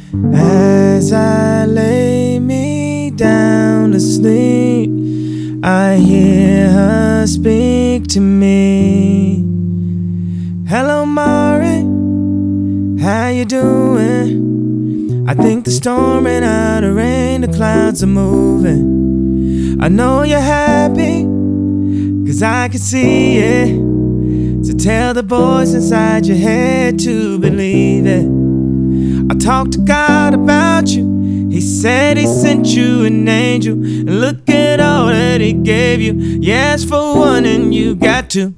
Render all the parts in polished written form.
As I lay me down to sleep, I hear her speak to me. Hello, Mari, how you doing? I think the storm ran out of rain, the clouds are moving. I know you're happy, 'cause I can see it. So tell the voice inside your head to believe it. I talked to God about you. He said he sent you an angel, and look at all that he gave you. You asked for one and you got two.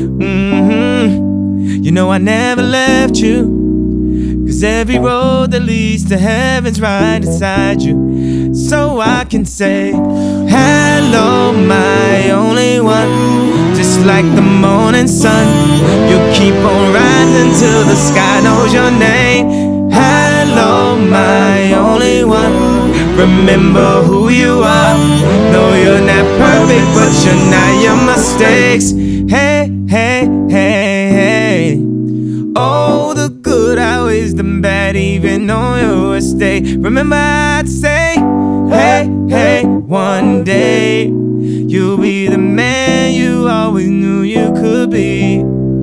You know I never left you, 'cause every road that leads to heaven's right inside you. So I can say, hello, my only one. Just like the morning sun, you keep on rising till the sky knows your name. Hello, my only one. Remember who you are. No, you're not perfect, but you're not your mistakes. Hey, hey, hey, hey. Oh, the good outweighs the bad, even on your mistake. Remember I'd say, hey, hey, one day you'll be the man you always knew you could be.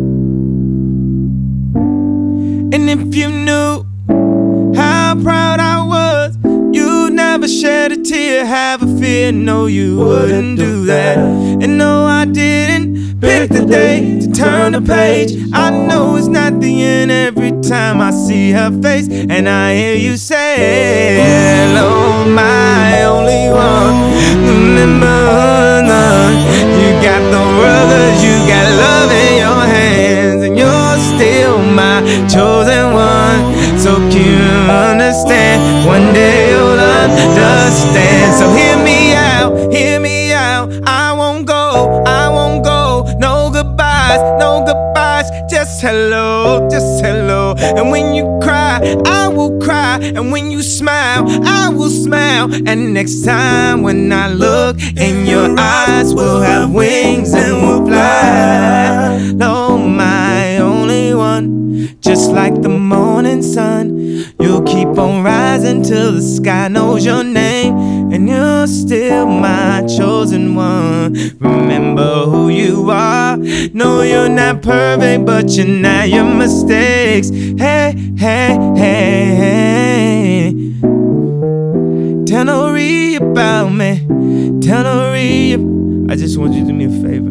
And if you knew how proud I was, you'd never shed a tear, have a fear. No, you wouldn't do that. And no, I didn't pick the day to turn the page. I know it's not the end every time I see her face, and I hear you say, hello, my only one. Remember, you got the brothers, you got love in your hands, and you're still my chosen one. So can you understand? One day you'll understand. So hear me out, hear me out. I won't go, I won't go. No goodbyes, no goodbyes. Just hello, just hello. And when you cry, I will cry. And when you smile, I will smile. And next time when I look in your eyes, we'll have wings and we'll fly. No, my only one. Just like the morning sun, you'll keep on rising till the sky knows your name. And you're still my chosen one. Remember who you are. No, you're not perfect, but you're not your mistakes. Hey, hey, hey, hey. Tell Nori about me. Tell Nori. I just want you to do me a favor.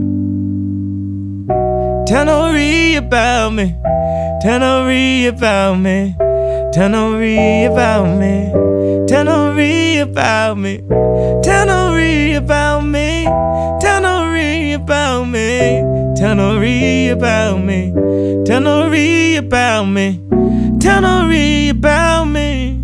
Tell Nori about me. Tell Nori about me. Tell Nori about me. Tell Nori about me. Tell Nori about me. Tell Nori about me. Tell Nori about me. Tell Nori about me. Tell Nori about me.